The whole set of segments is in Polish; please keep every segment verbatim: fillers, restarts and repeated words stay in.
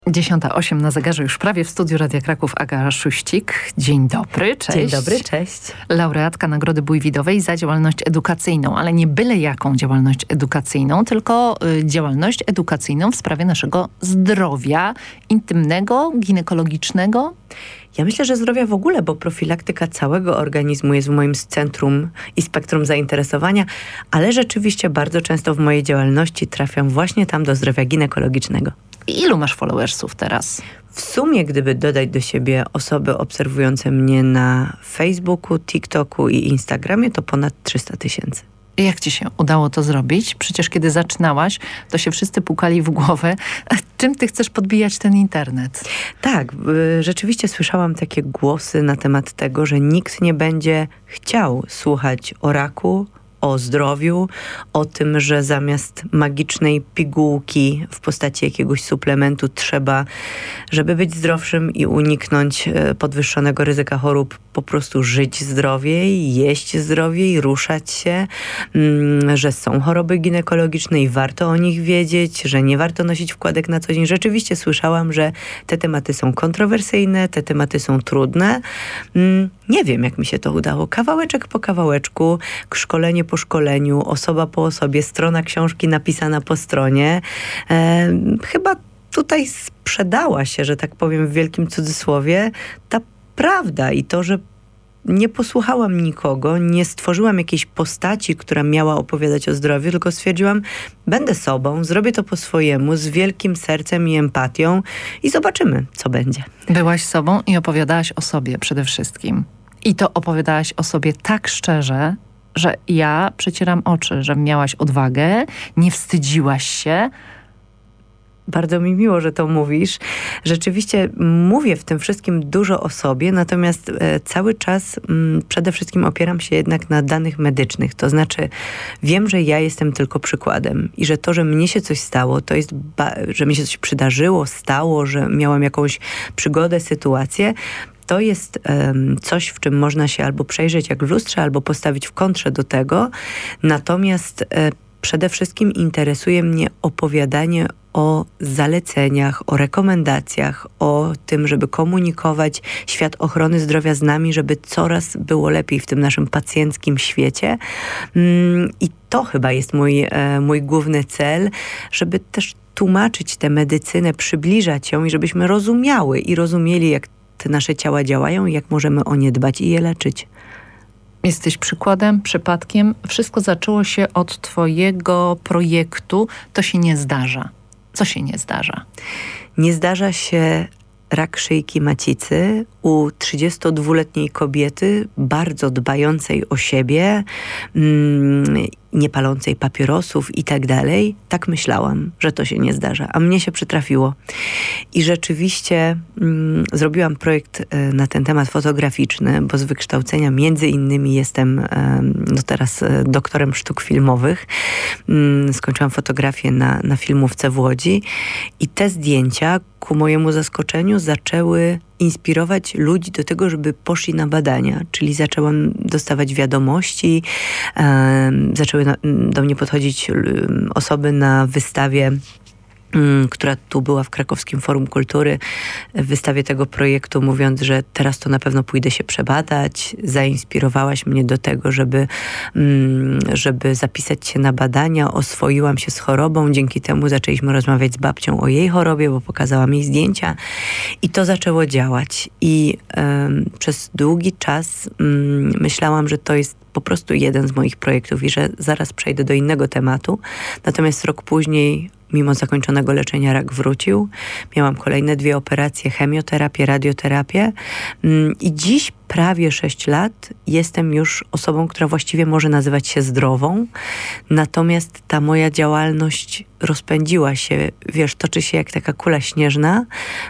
dziesiąta osiem na zegarze, już prawie w studiu Radia Kraków Aga Szuścik. Dzień dobry, cześć. Dzień dobry, cześć. Laureatka Nagrody Bójwidowej za działalność edukacyjną, ale nie byle jaką działalność edukacyjną, tylko y, działalność edukacyjną w sprawie naszego zdrowia intymnego, ginekologicznego. Ja myślę, że zdrowia w ogóle, bo profilaktyka całego organizmu jest w moim centrum i spektrum zainteresowania, ale rzeczywiście bardzo często w mojej działalności trafiam właśnie tam do zdrowia ginekologicznego. Ilu masz followersów teraz? W sumie, gdyby dodać do siebie osoby obserwujące mnie na Facebooku, TikToku i Instagramie, to ponad trzysta tysięcy. Jak ci się udało to zrobić? Przecież kiedy zaczynałaś, to się wszyscy pukali w głowę. Czym ty chcesz podbijać ten internet? Tak, rzeczywiście słyszałam takie głosy na temat tego, że nikt nie będzie chciał słuchać o raku, o zdrowiu, o tym, że zamiast magicznej pigułki w postaci jakiegoś suplementu trzeba, żeby być zdrowszym i uniknąć podwyższonego ryzyka chorób, po prostu żyć zdrowiej, jeść zdrowiej, ruszać się, że są choroby ginekologiczne i warto o nich wiedzieć, że nie warto nosić wkładek na co dzień. Rzeczywiście słyszałam, że te tematy są kontrowersyjne, te tematy są trudne. Nie wiem, jak mi się to udało. Kawałeczek po kawałeczku, szkolenie po szkoleniu, osoba po osobie, strona książki napisana po stronie. E, chyba tutaj sprzedała się, że tak powiem w wielkim cudzysłowie, ta prawda i to, że nie posłuchałam nikogo, nie stworzyłam jakiejś postaci, która miała opowiadać o zdrowiu, tylko stwierdziłam, będę sobą, zrobię to po swojemu, z wielkim sercem i empatią i zobaczymy, co będzie. Byłaś sobą i opowiadałaś o sobie przede wszystkim. I to opowiadałaś o sobie tak szczerze, że ja przecieram oczy, że miałaś odwagę, nie wstydziłaś się. Bardzo mi miło, że to mówisz. Rzeczywiście mówię w tym wszystkim dużo o sobie, natomiast e, cały czas m, przede wszystkim opieram się jednak na danych medycznych. To znaczy wiem, że ja jestem tylko przykładem i że to, że mnie się coś stało, to jest, ba- że mi się coś przydarzyło, stało, że miałam jakąś przygodę, sytuację, to jest um, coś, w czym można się albo przejrzeć jak w lustrze, albo postawić w kontrze do tego. Natomiast e, przede wszystkim interesuje mnie opowiadanie o zaleceniach, o rekomendacjach, o tym, żeby komunikować świat ochrony zdrowia z nami, żeby coraz było lepiej w tym naszym pacjenckim świecie. I to chyba jest mój, mój główny cel, żeby też tłumaczyć tę medycynę, przybliżać ją i żebyśmy rozumiały i rozumieli, jak te nasze ciała działają i jak możemy o nie dbać i je leczyć. Jesteś przykładem, przypadkiem. Wszystko zaczęło się od twojego projektu. To się nie zdarza. Co się nie zdarza? Nie zdarza się rak szyjki macicy u trzydziestodwuletniej kobiety, bardzo dbającej o siebie, mm, nie palącej papierosów i tak dalej. Tak myślałam, że to się nie zdarza, a mnie się przytrafiło. I rzeczywiście mm, zrobiłam projekt e, na ten temat fotograficzny, bo z wykształcenia między innymi jestem e, no teraz e, doktorem sztuk filmowych. Mm, skończyłam fotografię na, na filmówce w Łodzi i te zdjęcia ku mojemu zaskoczeniu zaczęły inspirować ludzi do tego, żeby poszli na badania. Czyli zaczęłam dostawać wiadomości, e, zaczęły na, do mnie podchodzić osoby na wystawie, która tu była w Krakowskim Forum Kultury, w wystawie tego projektu, mówiąc, że teraz to na pewno pójdę się przebadać. Zainspirowałaś mnie do tego, żeby, żeby zapisać się na badania. Oswoiłam się z chorobą. Dzięki temu zaczęliśmy rozmawiać z babcią o jej chorobie, bo pokazałam jej zdjęcia. I to zaczęło działać. I um, przez długi czas um, myślałam, że to jest po prostu jeden z moich projektów i że zaraz przejdę do innego tematu. Natomiast rok później, mimo zakończonego leczenia, rak wrócił. Miałam kolejne dwie operacje, chemioterapię, radioterapię i dziś prawie sześć lat jestem już osobą, która właściwie może nazywać się zdrową. Natomiast ta moja działalność rozpędziła się, wiesz, toczy się jak taka kula śnieżna,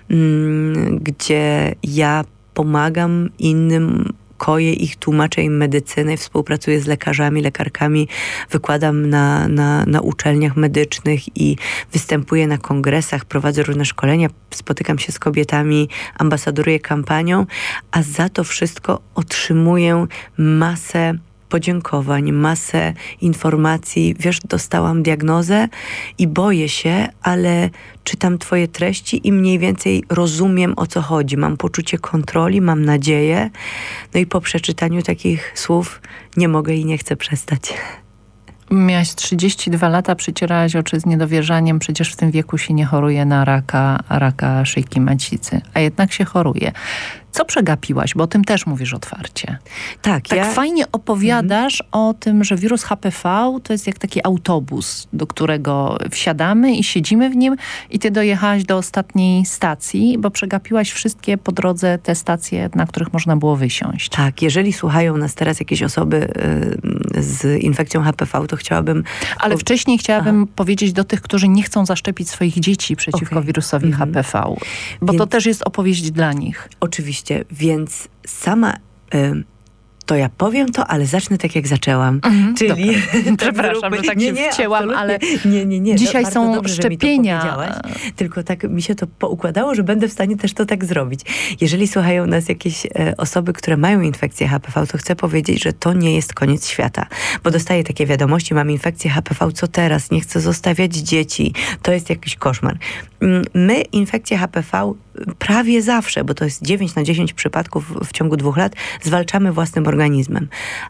gdzie ja pomagam innym, koję ich, tłumaczę im medycynę, współpracuję z lekarzami, lekarkami, wykładam na, na, na uczelniach medycznych i występuję na kongresach, prowadzę różne szkolenia, spotykam się z kobietami, ambasadoruję kampanią, a za to wszystko otrzymuję masę podziękowań, masę informacji. Wiesz, dostałam diagnozę i boję się, ale czytam twoje treści i mniej więcej rozumiem, o co chodzi. Mam poczucie kontroli, mam nadzieję. No i po przeczytaniu takich słów nie mogę i nie chcę przestać. Miałaś trzydzieści dwa lata, przycierałaś oczy z niedowierzaniem. Przecież w tym wieku się nie choruje na raka, raka szyjki macicy, a jednak się choruje. Co przegapiłaś? Bo o tym też mówisz otwarcie. Tak, tak ja... fajnie opowiadasz mhm. o tym, że wirus H P V to jest jak taki autobus, do którego wsiadamy i siedzimy w nim i ty dojechałaś do ostatniej stacji, bo przegapiłaś wszystkie po drodze te stacje, na których można było wysiąść. Tak, jeżeli słuchają nas teraz jakieś osoby y, z infekcją H P V, to chciałabym... Ale wcześniej chciałabym Aha. powiedzieć do tych, którzy nie chcą zaszczepić swoich dzieci przeciwko okay. wirusowi mhm. H P V, bo Więc... to też jest opowieść dla nich. Oczywiście. Więc sama, y, to ja powiem to, ale zacznę tak, jak zaczęłam. Mhm, Czyli... Przepraszam, że tak nie, się nie, wcięłam, ale nie, nie, nie. dzisiaj to są dobrze, szczepienia. Tylko tak mi się to poukładało, że będę w stanie też to tak zrobić. Jeżeli słuchają nas jakieś e, osoby, które mają infekcję H P V, to chcę powiedzieć, że to nie jest koniec świata. Bo dostaję takie wiadomości, mam infekcję H P V, co teraz? Nie chcę zostawiać dzieci. To jest jakiś koszmar. My infekcję H P V prawie zawsze, bo to jest dziewięć na dziesięć przypadków w ciągu dwóch lat, zwalczamy własnym organizmem.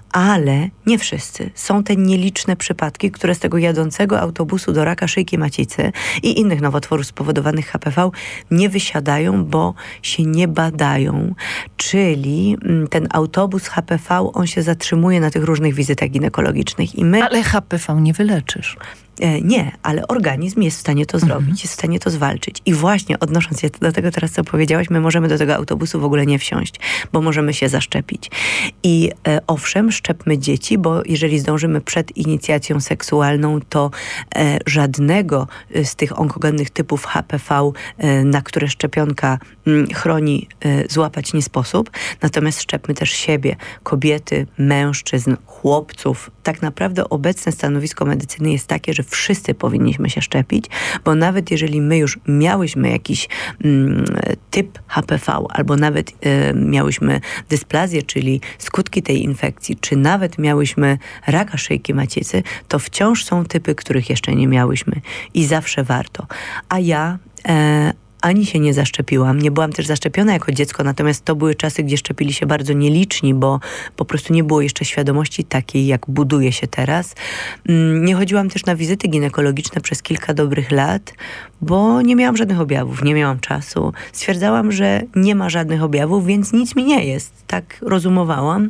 Ale nie wszyscy. Są te nieliczne przypadki, które z tego jadącego autobusu do raka szyjki macicy i innych nowotworów spowodowanych H P V nie wysiadają, bo się nie badają. Czyli ten autobus H P V, on się zatrzymuje na tych różnych wizytach ginekologicznych. I my... Ale H P V nie wyleczysz. Nie, ale organizm jest w stanie to zrobić, mhm. jest w stanie to zwalczyć. I właśnie odnosząc się do tego teraz, co powiedziałaś, my możemy do tego autobusu w ogóle nie wsiąść, bo możemy się zaszczepić. I e, owszem, szczepmy dzieci, bo jeżeli zdążymy przed inicjacją seksualną, to e, żadnego z tych onkogennych typów H P V, e, na które szczepionka m, chroni, e, złapać nie sposób. Natomiast szczepmy też siebie, kobiety, mężczyzn, chłopców. Tak naprawdę obecne stanowisko medycyny jest takie, że wszyscy powinniśmy się szczepić, bo nawet jeżeli my już miałyśmy jakiś mm, typ H P V, albo nawet y, miałyśmy dysplazję, czyli skutki tej infekcji, czy nawet miałyśmy raka szyjki macicy, to wciąż są typy, których jeszcze nie miałyśmy i zawsze warto. A ja e, ani się nie zaszczepiłam. Nie byłam też zaszczepiona jako dziecko, natomiast to były czasy, gdzie szczepili się bardzo nieliczni, bo po prostu nie było jeszcze świadomości takiej, jak buduje się teraz. Nie chodziłam też na wizyty ginekologiczne przez kilka dobrych lat, bo nie miałam żadnych objawów, nie miałam czasu. Stwierdzałam, że nie ma żadnych objawów, więc nic mi nie jest. Tak rozumowałam.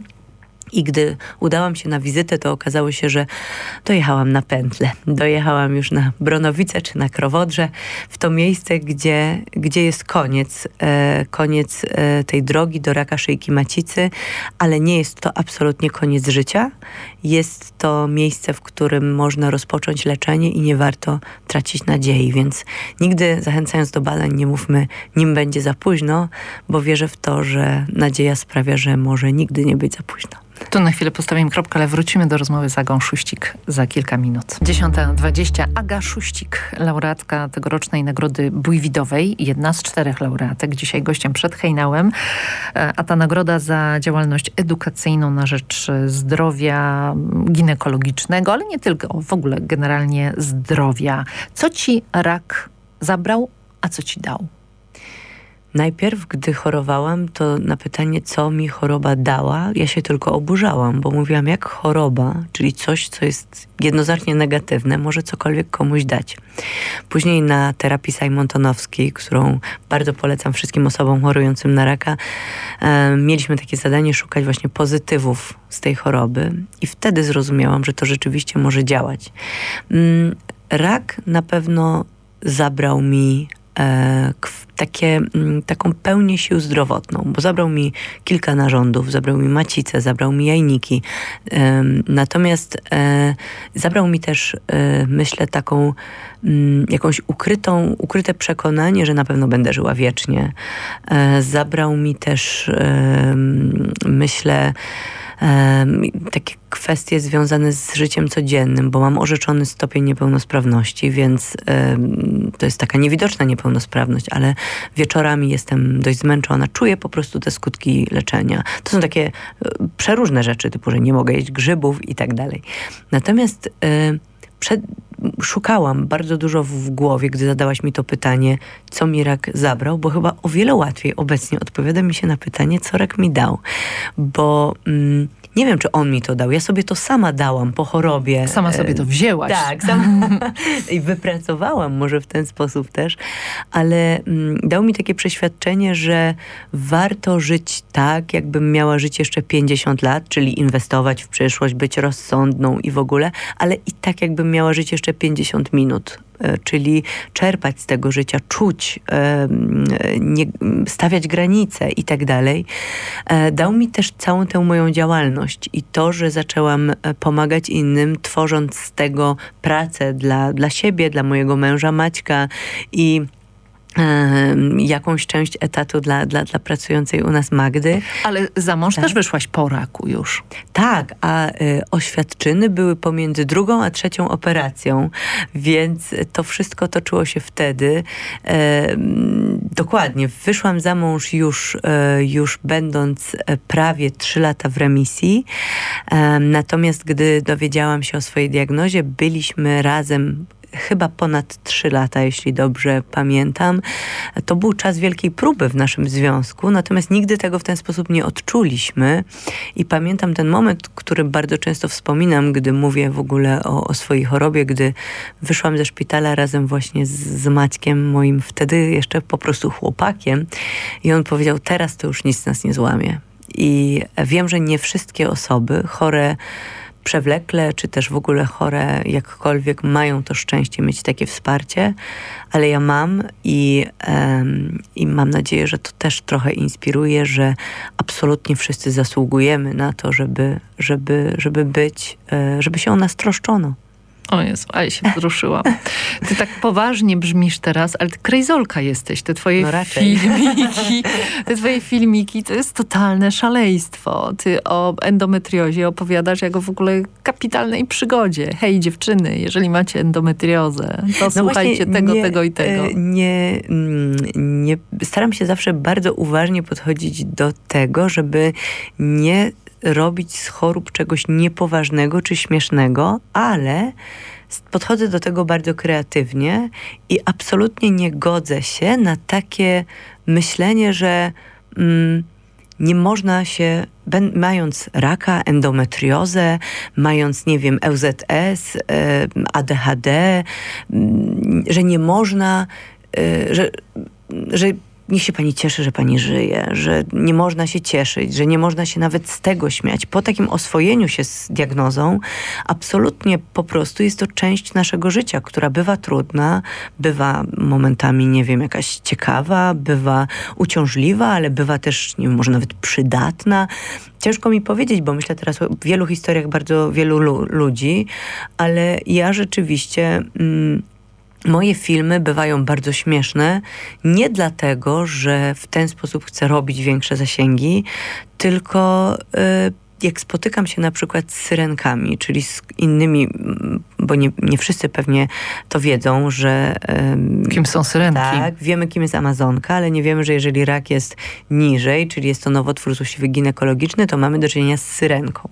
I gdy udałam się na wizytę, to okazało się, że dojechałam na pętlę. Dojechałam już na Bronowice czy na Krowodrze, w to miejsce, gdzie, gdzie jest koniec, e, koniec e, tej drogi do raka szyjki macicy, ale nie jest to absolutnie koniec życia. Jest to miejsce, w którym można rozpocząć leczenie i nie warto tracić nadziei, więc nigdy zachęcając do badań nie mówmy, nim będzie za późno, bo wierzę w to, że nadzieja sprawia, że może nigdy nie być za późno. Tu na chwilę postawimy kropkę, ale wrócimy do rozmowy z Agą Szuścik za kilka minut. dziesiąta dwadzieścia. Aga Szuścik, laureatka tegorocznej Nagrody Bójwidowej, jedna z czterech laureatek, dzisiaj gościem przed Hejnałem, a ta nagroda za działalność edukacyjną na rzecz zdrowia ginekologicznego, ale nie tylko, w ogóle generalnie zdrowia. Co ci rak zabrał, a co ci dał? Najpierw, gdy chorowałam, to na pytanie, co mi choroba dała, ja się tylko oburzałam, bo mówiłam, jak choroba, czyli coś, co jest jednoznacznie negatywne, może cokolwiek komuś dać. Później na terapii Simontonowskiej, którą bardzo polecam wszystkim osobom chorującym na raka, e, mieliśmy takie zadanie szukać właśnie pozytywów z tej choroby i wtedy zrozumiałam, że to rzeczywiście może działać. Mm, rak na pewno zabrał mi e, Takie, taką pełnię sił zdrowotną, bo zabrał mi kilka narządów, zabrał mi macicę, zabrał mi jajniki. Um, natomiast e, zabrał mi też, e, myślę, taką m, jakąś ukrytą, ukryte przekonanie, że na pewno będę żyła wiecznie. E, zabrał mi też, e, myślę, um, takie kwestie związane z życiem codziennym, bo mam orzeczony stopień niepełnosprawności, więc um, to jest taka niewidoczna niepełnosprawność, ale wieczorami jestem dość zmęczona. Czuję po prostu te skutki leczenia. To są takie um, przeróżne rzeczy, typu, że nie mogę jeść grzybów i tak dalej. Natomiast um, przed, szukałam bardzo dużo w głowie, gdy zadałaś mi to pytanie, co mi rak zabrał, bo chyba o wiele łatwiej obecnie odpowiada mi się na pytanie, co rak mi dał. Bo mm, nie wiem, czy on mi to dał. Ja sobie to sama dałam po chorobie. Sama sobie to wzięłaś. Tak, sama i wypracowałam może w ten sposób też, ale mm, dał mi takie przeświadczenie, że warto żyć tak, jakbym miała żyć jeszcze pięćdziesiąt lat, czyli inwestować w przyszłość, być rozsądną i w ogóle, ale i tak, jakbym miała żyć jeszcze pięćdziesiąt minut. Czyli czerpać z tego życia, czuć, nie, stawiać granice i tak dalej. Dał mi też całą tę moją działalność i to, że zaczęłam pomagać innym, tworząc z tego pracę dla, dla siebie, dla mojego męża Maćka i jakąś część etatu dla, dla, dla pracującej u nas Magdy. Ale za mąż tak? też wyszłaś po raku już. Tak, a y, oświadczyny były pomiędzy drugą a trzecią operacją, więc to wszystko toczyło się wtedy. E, dokładnie, wyszłam za mąż już, e, już będąc prawie trzy lata w remisji. E, natomiast gdy dowiedziałam się o swojej diagnozie, byliśmy razem chyba ponad trzy lata, jeśli dobrze pamiętam. To był czas wielkiej próby w naszym związku, natomiast nigdy tego w ten sposób nie odczuliśmy. I pamiętam ten moment, który bardzo często wspominam, gdy mówię w ogóle o, o swojej chorobie, gdy wyszłam ze szpitala razem właśnie z, z Maćkiem, moim wtedy jeszcze po prostu chłopakiem. I on powiedział, teraz to już nic nas nie złamie. I wiem, że nie wszystkie osoby chore przewlekle, czy też w ogóle chore jakkolwiek mają to szczęście mieć takie wsparcie, ale ja mam i, um, i mam nadzieję, że to też trochę inspiruje, że absolutnie wszyscy zasługujemy na to, żeby, żeby, żeby być, żeby się o nas troszczono. O Jezu, ale się wzruszyłam. Ty tak poważnie brzmisz teraz, ale ty krejzolka jesteś. Te twoje no raczej. filmiki, te twoje filmiki to jest totalne szaleństwo. Ty o endometriozie opowiadasz jako w ogóle kapitalnej przygodzie. Hej dziewczyny, jeżeli macie endometriozę, to no słuchajcie tego, nie, tego i tego. Nie, nie, staram się zawsze bardzo uważnie podchodzić do tego, żeby nie robić z chorób czegoś niepoważnego czy śmiesznego, ale podchodzę do tego bardzo kreatywnie i absolutnie nie godzę się na takie myślenie, że mm, nie można się, mając raka, endometriozę, mając, nie wiem, L Z S, A D H D, że nie można, że, że niech się pani cieszy, że pani żyje, że nie można się cieszyć, że nie można się nawet z tego śmiać. Po takim oswojeniu się z diagnozą, absolutnie po prostu jest to część naszego życia, która bywa trudna, bywa momentami, nie wiem, jakaś ciekawa, bywa uciążliwa, ale bywa też, nie wiem, może nawet przydatna. Ciężko mi powiedzieć, bo myślę teraz o wielu historiach bardzo wielu lu- ludzi, ale ja rzeczywiście... Mm, Moje filmy bywają bardzo śmieszne, nie dlatego, że w ten sposób chcę robić większe zasięgi, tylko y, jak spotykam się na przykład z syrenkami, czyli z innymi, bo nie, nie wszyscy pewnie to wiedzą, że... Y, kim są syrenki? Tak, wiemy kim jest Amazonka, ale nie wiemy, że jeżeli rak jest niżej, czyli jest to nowotwór złośliwy ginekologiczny, to mamy do czynienia z syrenką.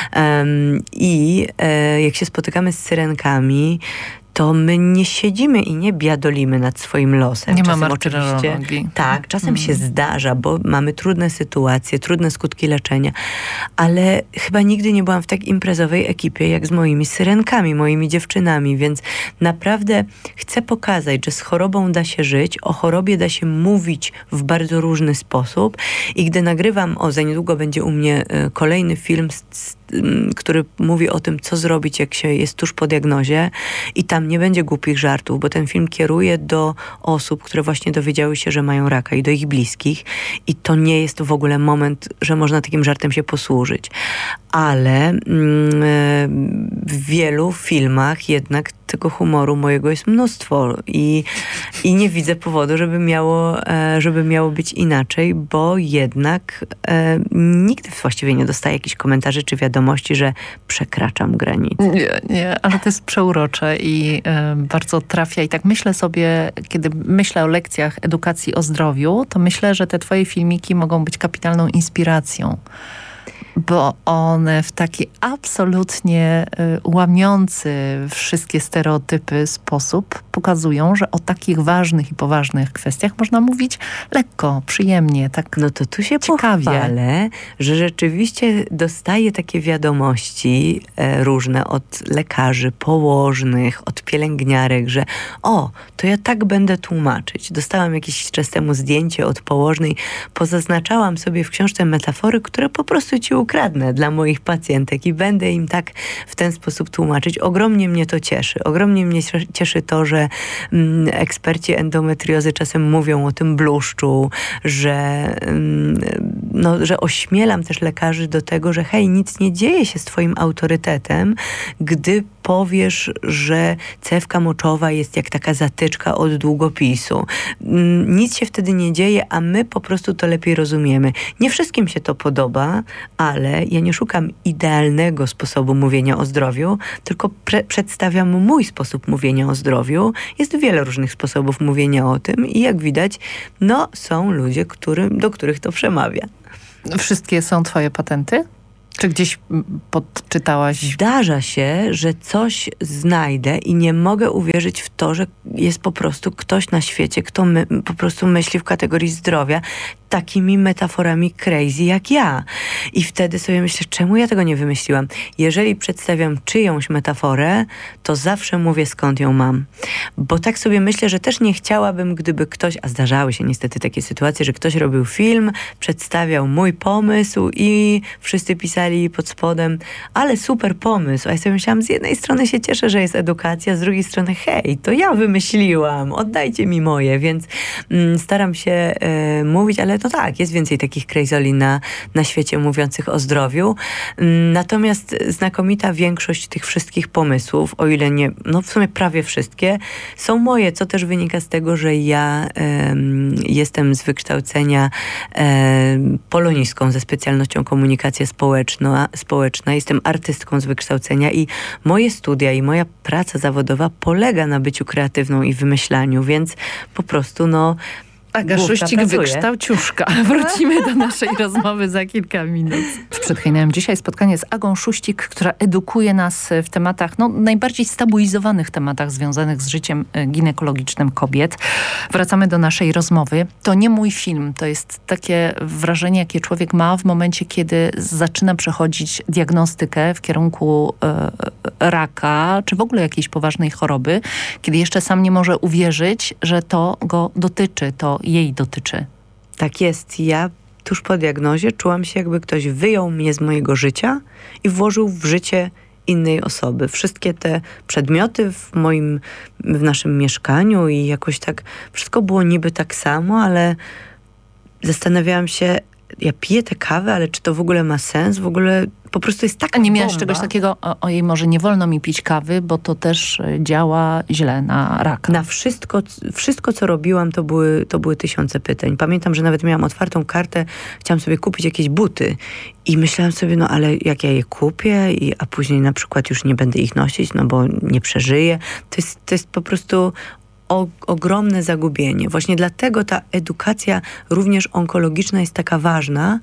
Um, I y, jak się spotykamy z syrenkami, to my nie siedzimy i nie biadolimy nad swoim losem. Nie czasem ma oczywiście. Tak, czasem mm. się zdarza, bo mamy trudne sytuacje, trudne skutki leczenia, ale chyba nigdy nie byłam w tak imprezowej ekipie, jak z moimi syrenkami, moimi dziewczynami, więc naprawdę chcę pokazać, że z chorobą da się żyć, o chorobie da się mówić w bardzo różny sposób i gdy nagrywam, o za niedługo będzie u mnie y, kolejny film, z, z, y, który mówi o tym, co zrobić, jak się jest tuż po diagnozie i tam tam nie będzie głupich żartów, bo ten film kieruje do osób, które właśnie dowiedziały się, że mają raka i do ich bliskich i to nie jest w ogóle moment, że można takim żartem się posłużyć. Ale mm, w wielu filmach jednak tego humoru mojego jest mnóstwo i, i nie widzę powodu, żeby miało, żeby miało być inaczej, bo jednak e, nigdy właściwie nie dostaję jakichś komentarzy czy wiadomości, że przekraczam granicę. Nie, nie, ale to jest przeurocze i e, bardzo trafia. I tak myślę sobie, kiedy myślę o lekcjach edukacji o zdrowiu, to myślę, że te twoje filmiki mogą być kapitalną inspiracją. Bo one w taki absolutnie y, łamiący wszystkie stereotypy sposób pokazują, że o takich ważnych i poważnych kwestiach można mówić lekko, przyjemnie, tak No to tu się ciekawie. pochwalę, że rzeczywiście dostaję takie wiadomości e, różne od lekarzy, położnych, od pielęgniarek, że o, to ja tak będę tłumaczyć. Dostałam jakiś czas temu zdjęcie od położnej, pozaznaczałam sobie w książce metafory, które po prostu ci ukradnę dla moich pacjentek i będę im tak w ten sposób tłumaczyć. Ogromnie mnie to cieszy. Ogromnie mnie cieszy to, że mm, eksperci endometriozy czasem mówią o tym bluszczu, że, mm, no, że ośmielam też lekarzy do tego, że hej, nic nie dzieje się z twoim autorytetem, gdy powiesz, że cewka moczowa jest jak taka zatyczka od długopisu. Nic się wtedy nie dzieje, a my po prostu to lepiej rozumiemy. Nie wszystkim się to podoba, ale ja nie szukam idealnego sposobu mówienia o zdrowiu, tylko pre- przedstawiam mój sposób mówienia o zdrowiu. Jest wiele różnych sposobów mówienia o tym i jak widać, no są ludzie, którym, do których to przemawia. Wszystkie są twoje patenty? Czy gdzieś podczytałaś? Zdarza się, że coś znajdę i nie mogę uwierzyć w to, że jest po prostu ktoś na świecie, kto my, po prostu myśli w kategorii zdrowia takimi metaforami crazy jak ja. I wtedy sobie myślę, czemu ja tego nie wymyśliłam? Jeżeli przedstawiam czyjąś metaforę, to zawsze mówię, skąd ją mam. Bo tak sobie myślę, że też nie chciałabym, gdyby ktoś, a zdarzały się niestety takie sytuacje, że ktoś robił film, przedstawiał mój pomysł i wszyscy pisali pod spodem, ale super pomysł. A ja sobie myślałam, z jednej strony się cieszę, że jest edukacja, z drugiej strony hej, to ja wymyśliłam, oddajcie mi moje, więc mm, staram się e, mówić, ale to tak, jest więcej takich crazoli na, na świecie mówiących o zdrowiu. Natomiast znakomita większość tych wszystkich pomysłów, o ile nie, no w sumie prawie wszystkie, są moje, co też wynika z tego, że ja um, jestem z wykształcenia um, polonistką ze specjalnością komunikacja społeczna, społeczna. Jestem artystką z wykształcenia i moje studia i moja praca zawodowa polega na byciu kreatywną i wymyślaniu, więc po prostu no Aga Szuścik, wykształciuszka. Wrócimy do naszej rozmowy za kilka minut. Przed chwilą dzisiaj spotkanie z Agą Szuścik, która edukuje nas w tematach, no najbardziej stabilizowanych tematach związanych z życiem ginekologicznym kobiet. Wracamy do naszej rozmowy. To nie mój film. To jest takie wrażenie, jakie człowiek ma w momencie, kiedy zaczyna przechodzić diagnostykę w kierunku e, raka, czy w ogóle jakiejś poważnej choroby, kiedy jeszcze sam nie może uwierzyć, że to go dotyczy, to jej dotyczy. Tak jest. Ja tuż po diagnozie czułam się, jakby ktoś wyjął mnie z mojego życia i włożył w życie innej osoby. Wszystkie te przedmioty w moim, w naszym mieszkaniu i jakoś tak wszystko było niby tak samo, ale zastanawiałam się, ja piję tę kawę, ale czy to w ogóle ma sens? W ogóle po prostu jest taka A nie miałaś bomba. czegoś takiego, ojej, może nie wolno mi pić kawy, bo to też działa źle na raka. Na wszystko, wszystko co robiłam, to były, to były tysiące pytań. Pamiętam, że nawet miałam otwartą kartę, chciałam sobie kupić jakieś buty i myślałam sobie, no ale jak ja je kupię, i, a później na przykład już nie będę ich nosić, no bo nie przeżyję. To jest, to jest po prostu O, ogromne zagubienie. Właśnie dlatego ta edukacja również onkologiczna jest taka ważna,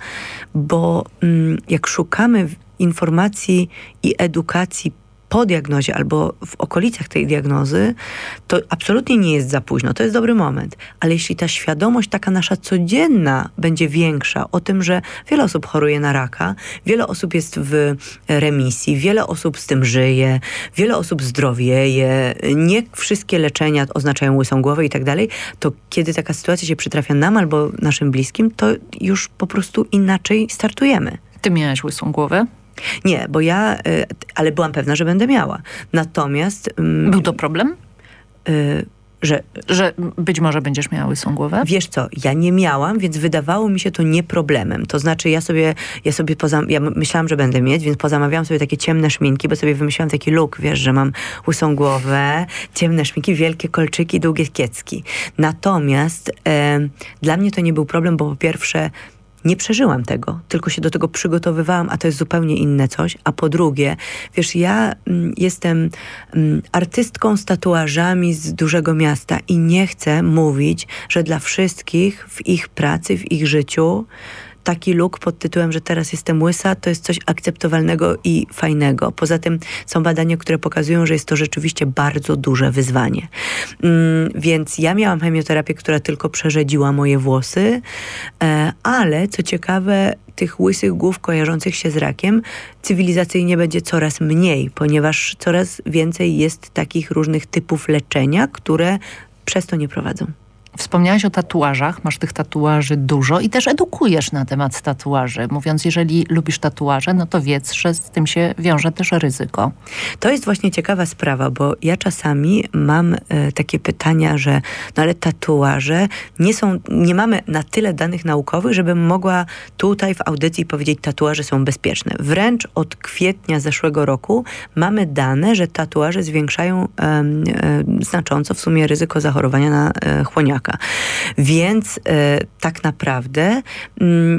bo mm, jak szukamy informacji i edukacji po diagnozie albo w okolicach tej diagnozy, to absolutnie nie jest za późno. To jest dobry moment. Ale jeśli ta świadomość taka nasza codzienna będzie większa o tym, że wiele osób choruje na raka, wiele osób jest w remisji, wiele osób z tym żyje, wiele osób zdrowieje, nie wszystkie leczenia oznaczają łysą głowę i tak dalej, to kiedy taka sytuacja się przytrafia nam albo naszym bliskim, to już po prostu inaczej startujemy. Ty miałaś łysą głowę? Nie, bo ja, ale byłam pewna, że będę miała. Natomiast... Był to problem? y, że... Że być może będziesz miała łysą głowę? Wiesz co, ja nie miałam, więc wydawało mi się to nie problemem. To znaczy ja sobie, ja sobie poza, ja myślałam, że będę mieć, więc pozamawiałam sobie takie ciemne szminki, bo sobie wymyśliłam taki look, wiesz, że mam łysą głowę, ciemne szminki, wielkie kolczyki, długie kiecki. Natomiast e, dla mnie to nie był problem, bo po pierwsze nie przeżyłam tego, tylko się do tego przygotowywałam, a to jest zupełnie inne coś. A po drugie, wiesz, ja mm, jestem mm, artystką z tatuażami z dużego miasta i nie chcę mówić, że dla wszystkich w ich pracy, w ich życiu taki look pod tytułem, że teraz jestem łysa, to jest coś akceptowalnego i fajnego. Poza tym są badania, które pokazują, że jest to rzeczywiście bardzo duże wyzwanie. Mm, więc ja miałam chemioterapię, która tylko przerzedziła moje włosy, e, ale co ciekawe, tych łysych głów kojarzących się z rakiem cywilizacyjnie będzie coraz mniej, ponieważ coraz więcej jest takich różnych typów leczenia, które przez to nie prowadzą. Wspomniałaś o tatuażach, masz tych tatuaży dużo i też edukujesz na temat tatuaży. Mówiąc, jeżeli lubisz tatuaże, no to wiedz, że z tym się wiąże też ryzyko. To jest właśnie ciekawa sprawa, bo ja czasami mam e, takie pytania, że no ale tatuaże nie są, nie mamy na tyle danych naukowych, żebym mogła tutaj w audycji powiedzieć, tatuaże są bezpieczne. Wręcz od kwietnia zeszłego roku mamy dane, że tatuaże zwiększają e, e, znacząco w sumie ryzyko zachorowania na e, chłoniaka. Więc e, tak naprawdę mm,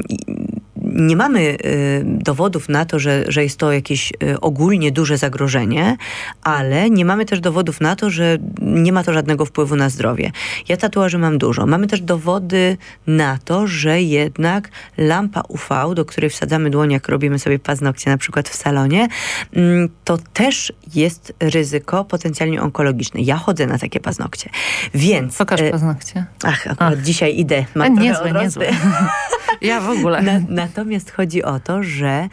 nie mamy y, dowodów na to, że, że jest to jakieś y, ogólnie duże zagrożenie, ale nie mamy też dowodów na to, że nie ma to żadnego wpływu na zdrowie. Ja tatuaży mam dużo. Mamy też dowody na to, że jednak lampa U V, do której wsadzamy dłoń, jak robimy sobie paznokcie na przykład w salonie, y, to też jest ryzyko potencjalnie onkologiczne. Ja chodzę na takie paznokcie. Więc... Pokaż y, paznokcie. Ach, akurat Ach. dzisiaj idę. Mam A, niezłe, niezłe. Ja w ogóle. Na, natomiast chodzi o to, że e,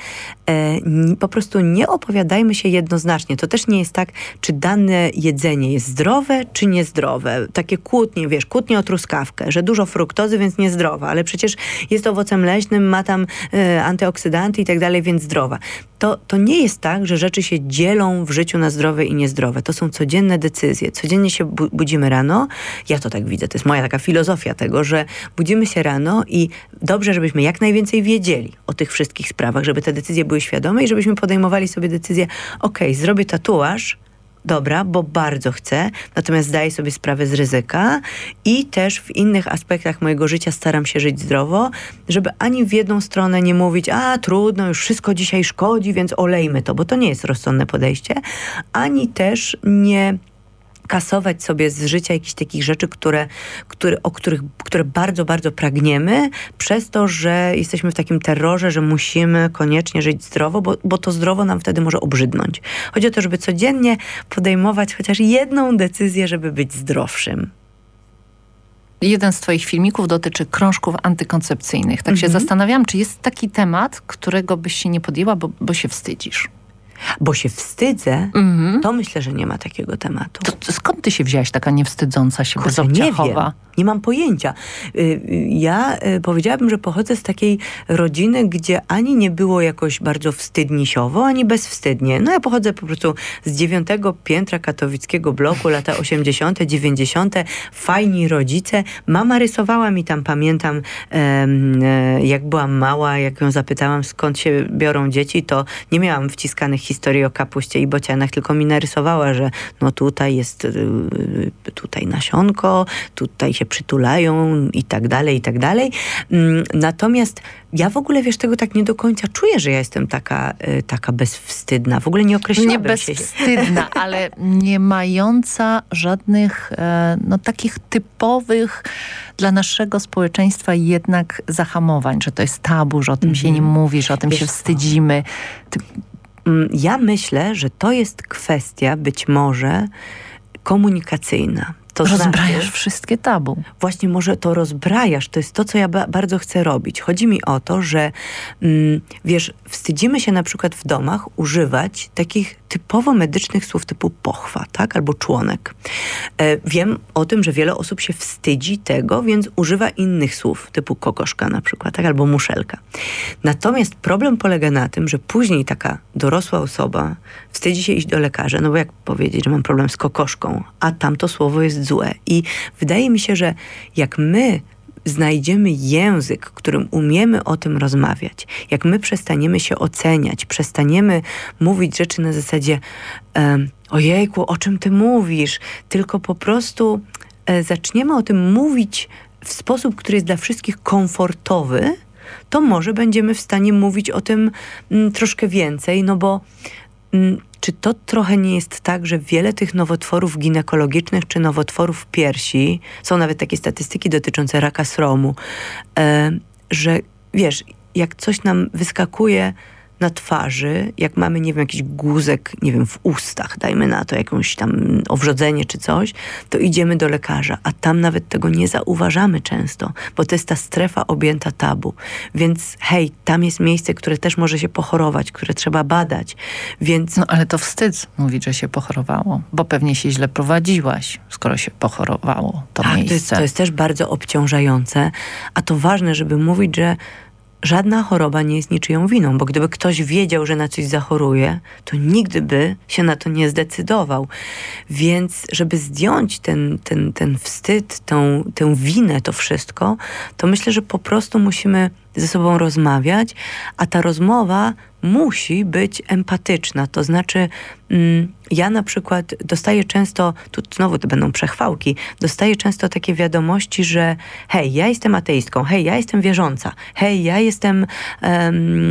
n, po prostu nie opowiadajmy się jednoznacznie. To też nie jest tak, czy dane jedzenie jest zdrowe, czy niezdrowe. Takie kłótnie, wiesz, kłótnie o truskawkę, że dużo fruktozy, więc niezdrowa, ale przecież jest owocem leśnym, ma tam e, antyoksydanty i tak dalej, więc zdrowa. To, to nie jest tak, że rzeczy się dzielą w życiu na zdrowe i niezdrowe. To są codzienne decyzje. Codziennie się bu- budzimy rano. Ja to tak widzę. To jest moja taka filozofia tego, że budzimy się rano i dobrze, żebyśmy jak najwięcej wiedzieli o tych wszystkich sprawach, żeby te decyzje były świadome i żebyśmy podejmowali sobie decyzję, okej, zrobię tatuaż, dobra, bo bardzo chcę, natomiast zdaję sobie sprawę z ryzyka i też w innych aspektach mojego życia staram się żyć zdrowo, żeby ani w jedną stronę nie mówić, a trudno, już wszystko dzisiaj szkodzi, więc olejmy to, bo to nie jest rozsądne podejście, ani też nie kasować sobie z życia jakichś takich rzeczy, które, które, o których, które bardzo, bardzo pragniemy, przez to, że jesteśmy w takim terrorze, że musimy koniecznie żyć zdrowo, bo, bo to zdrowo nam wtedy może obrzydnąć. Chodzi o to, żeby codziennie podejmować chociaż jedną decyzję, żeby być zdrowszym. Jeden z twoich filmików dotyczy krążków antykoncepcyjnych. Tak się Mhm. zastanawiałam, czy jest taki temat, którego byś się nie podjęła, bo, bo się wstydzisz. Bo się wstydzę, Mhm. to myślę, że nie ma takiego tematu. To, to skąd ty się wzięłaś taka niewstydząca się, Kurczę, nie bezobciachowa? wiem. Nie mam pojęcia. Ja powiedziałabym, że pochodzę z takiej rodziny, gdzie ani nie było jakoś bardzo wstydnisiowo, ani bezwstydnie. No ja pochodzę po prostu z dziewiątego piętra katowickiego bloku, lata osiemdziesiąte, dziewięćdziesiąte. Fajni rodzice. Mama rysowała mi tam, pamiętam, jak byłam mała, jak ją zapytałam, skąd się biorą dzieci, to nie miałam wciskanych historii o kapuście i bocianach, tylko mi narysowała, że no tutaj jest tutaj nasionko, tutaj się przytulają i tak dalej, i tak dalej. Natomiast ja w ogóle, wiesz, tego tak nie do końca czuję, że ja jestem taka, taka bezwstydna. W ogóle nie określałabym nie się. Nie bezwstydna, ale nie mająca żadnych no, takich typowych dla naszego społeczeństwa jednak zahamowań, że to jest tabu, że o tym mm-hmm. się nie mówi, że o tym wiesz się wstydzimy. Ty... Ja myślę, że to jest kwestia być może komunikacyjna. To rozbrajasz znaczy, wszystkie tabu. Właśnie może to rozbrajasz, to jest to, co ja ba- bardzo chcę robić. Chodzi mi o to, że mm, wiesz, wstydzimy się na przykład w domach używać takich typowo medycznych słów typu pochwa, tak? Albo członek. E, wiem o tym, że wiele osób się wstydzi tego, więc używa innych słów typu kokoszka na przykład, tak? Albo muszelka. Natomiast problem polega na tym, że później taka dorosła osoba wstydzi się iść do lekarza, no bo jak powiedzieć, że mam problem z kokoszką, a tamto słowo jest złe. I wydaje mi się, że jak my znajdziemy język, którym umiemy o tym rozmawiać, jak my przestaniemy się oceniać, przestaniemy mówić rzeczy na zasadzie um, ojejku, o czym ty mówisz, tylko po prostu e, zaczniemy o tym mówić w sposób, który jest dla wszystkich komfortowy, to może będziemy w stanie mówić o tym m, troszkę więcej, no bo m, czy to trochę nie jest tak, że wiele tych nowotworów ginekologicznych czy nowotworów piersi, są nawet takie statystyki dotyczące raka sromu, e, że wiesz, jak coś nam wyskakuje na twarzy, jak mamy, nie wiem, jakiś guzek, nie wiem, w ustach, dajmy na to jakąś tam owrzodzenie czy coś, to idziemy do lekarza, a tam nawet tego nie zauważamy często, bo to jest ta strefa objęta tabu. Więc hej, tam jest miejsce, które też może się pochorować, które trzeba badać, więc... No ale to wstyd mówić, że się pochorowało, bo pewnie się źle prowadziłaś, skoro się pochorowało to tak, miejsce. To jest, to jest też bardzo obciążające, a to ważne, żeby mówić, że żadna choroba nie jest niczyją winą, bo gdyby ktoś wiedział, że na coś zachoruje, to nigdy by się na to nie zdecydował. Więc żeby zdjąć ten, ten, ten wstyd, tą, tę winę, to wszystko, to myślę, że po prostu musimy ze sobą rozmawiać, a ta rozmowa musi być empatyczna. To znaczy, mm, ja na przykład dostaję często, tu znowu to będą przechwałki, dostaję często takie wiadomości, że hej, ja jestem ateistką, hej, ja jestem wierząca, hej, ja jestem um,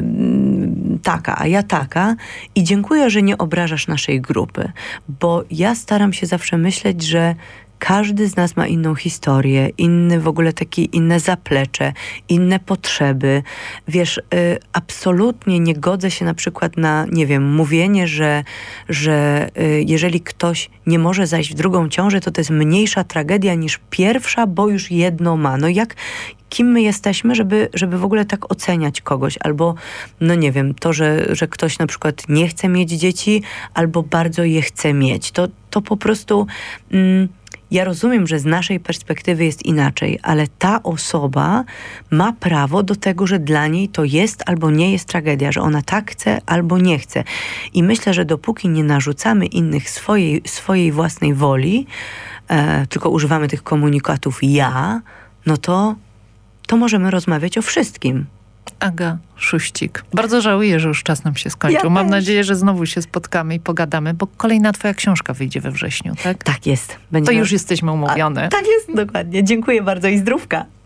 um, taka, a ja taka i dziękuję, że nie obrażasz naszej grupy, bo ja staram się zawsze myśleć, że każdy z nas ma inną historię, inny w ogóle takie inne zaplecze, inne potrzeby. Wiesz, y, absolutnie nie godzę się na przykład na, nie wiem, mówienie, że, że y, jeżeli ktoś nie może zajść w drugą ciążę, to to jest mniejsza tragedia niż pierwsza, bo już jedno ma. No jak... Kim my jesteśmy, żeby, żeby w ogóle tak oceniać kogoś? Albo, no nie wiem, to, że, że ktoś na przykład nie chce mieć dzieci, albo bardzo je chce mieć. To, to po prostu... Mm, ja rozumiem, że z naszej perspektywy jest inaczej, ale ta osoba ma prawo do tego, że dla niej to jest albo nie jest tragedia, że ona tak chce albo nie chce. I myślę, że dopóki nie narzucamy innych swojej, swojej własnej woli, e, tylko używamy tych komunikatów ja, no to, to możemy rozmawiać o wszystkim. Aga Szuścik. Bardzo żałuję, że już czas nam się skończył. Ja Mam też. nadzieję, że znowu się spotkamy i pogadamy, bo kolejna twoja książka wyjdzie we wrześniu, tak? Tak jest. Będzie to już jesteśmy umówione. A, tak jest, dokładnie. Dziękuję bardzo i zdrówka.